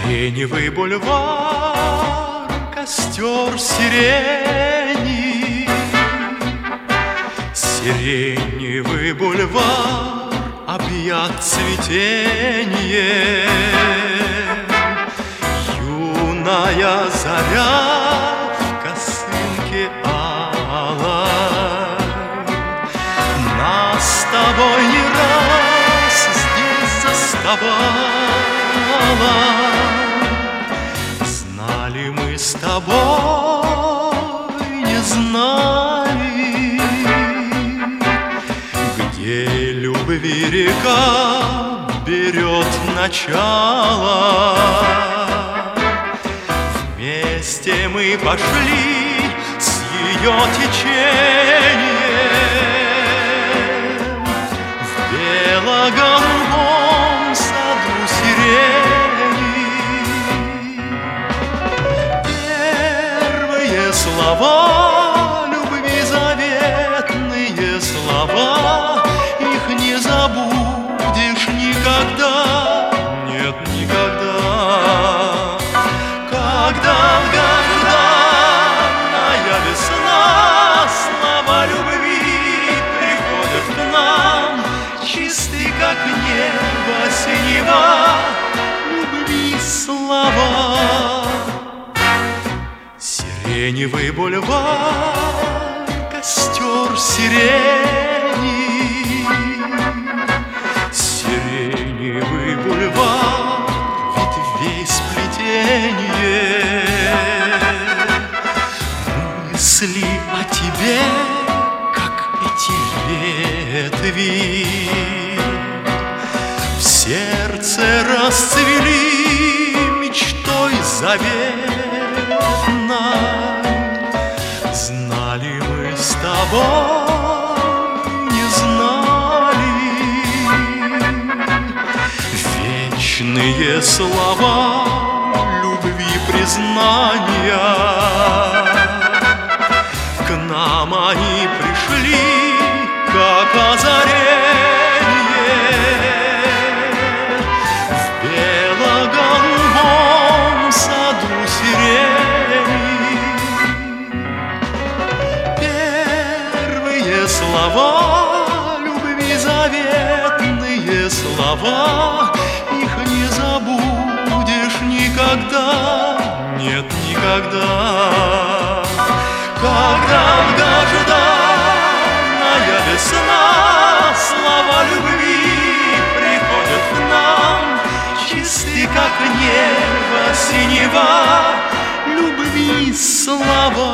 Сиреневый бульвар, костер сирени. Сиреневый бульвар объят цветением. Юная заря в косынке алой нас с тобой не раз здесь заставала. Знали мы с тобой, не знали, где любви река берет начало. Вместе мы пошли с ее течением в бело-голубом саду сирени. Первые слова любви, заветные слова, их не забудешь никогда, нет, никогда. Когда долгожданная весна, слова любви приходят к нам, чисты, как небо синева, любви слова. Сиреневый бульвар, костер сирени. Сиреневый бульвар, ветвей сплетение. Мысли о тебе, как эти ветви, в сердце расцвели мечтой заветной. Знали мы с тобой, не знали, вечные слова любви, признания. К нам они пришли, как озарение в бело-голубом саду сирени. Первые слова любви, заветные слова, их не забудешь никогда, нет, никогда. Когда долгожданная весна, слова любви приходят к нам, чисты, как небо синева, любви слова.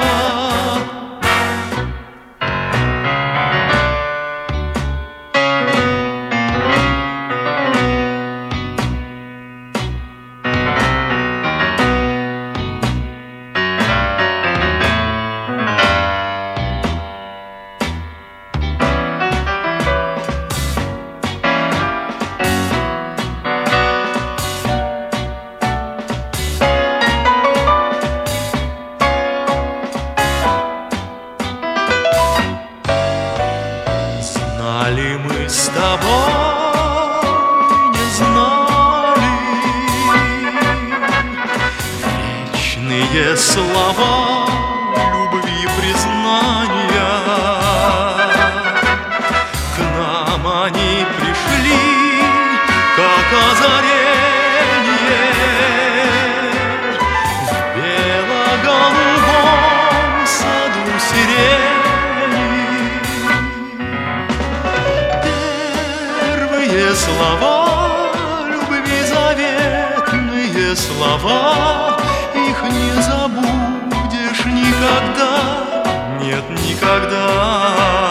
Знали мы с тобой, не знали, вечные слова любви, признания. К нам они пришли, как озарение в бело-голубом саду сирени. Слова любви, заветные слова, их не забудешь никогда, нет, никогда.